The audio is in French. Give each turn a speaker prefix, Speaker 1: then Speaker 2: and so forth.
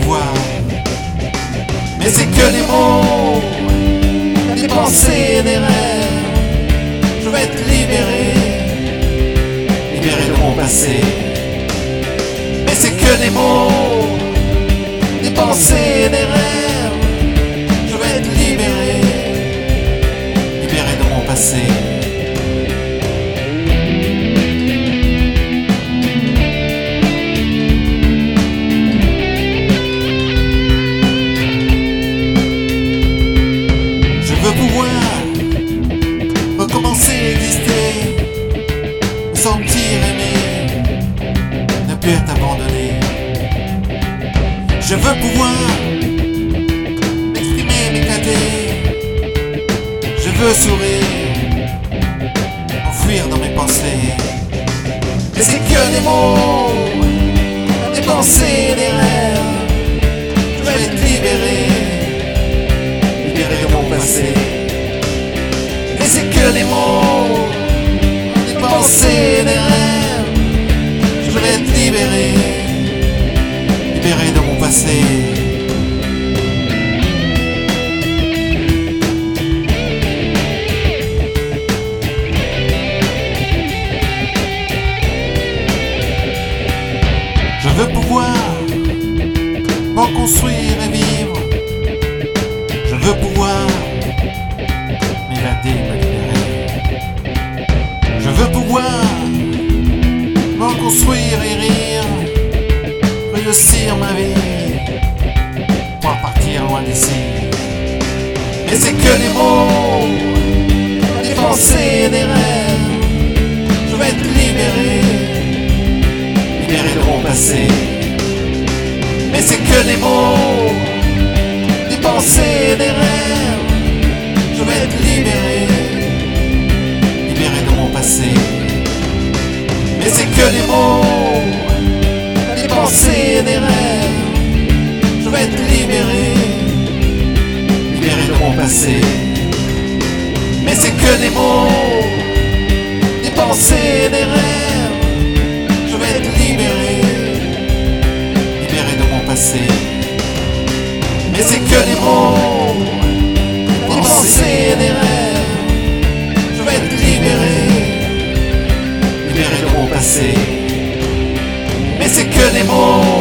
Speaker 1: pouvoir, mais c'est que des mots, des pensées et des rêves. Je vais être libéré, libéré de mon passé. Mais c'est que des mots, des pensées et des rêves. Je vais être libéré, libéré de mon passé. Je veux pouvoir recommencer à exister, me sentir aimé, ne plus être abandonné. Je veux pouvoir m'exprimer, m'éclater. Je veux sourire, m'enfuir dans mes pensées. Mais c'est que des mots, des pensées, des rêves. Je veux être libéré, libéré de mon passé. Mais c'est que des mots, des pensées, des rêves. Je veux être libéré, libéré de mon passé. Je veux pouvoir m'en construire et vivre. Je veux pouvoir m'évader, me libérer. Je veux pouvoir m'en construire et rire, réussir ma vie, pour partir loin d'ici. Mais c'est que des mots, des pensées et des rêves. Je vais être libéré, libéré de mon passé. Mais c'est que des mots, des pensées et des rêves. Je vais être libéré, libéré de mon passé. Mais c'est que des mots, des pensées et des rêves. Je vais être libéré, libéré de mon passé. Mais c'est que des mots, des pensées et des rêves. Je vais être libéré, libéré de mon passé. Mais c'est que des mots, des pensées et des rêves. Je vais être libéré, libéré de mon passé. Mais c'est que des mots,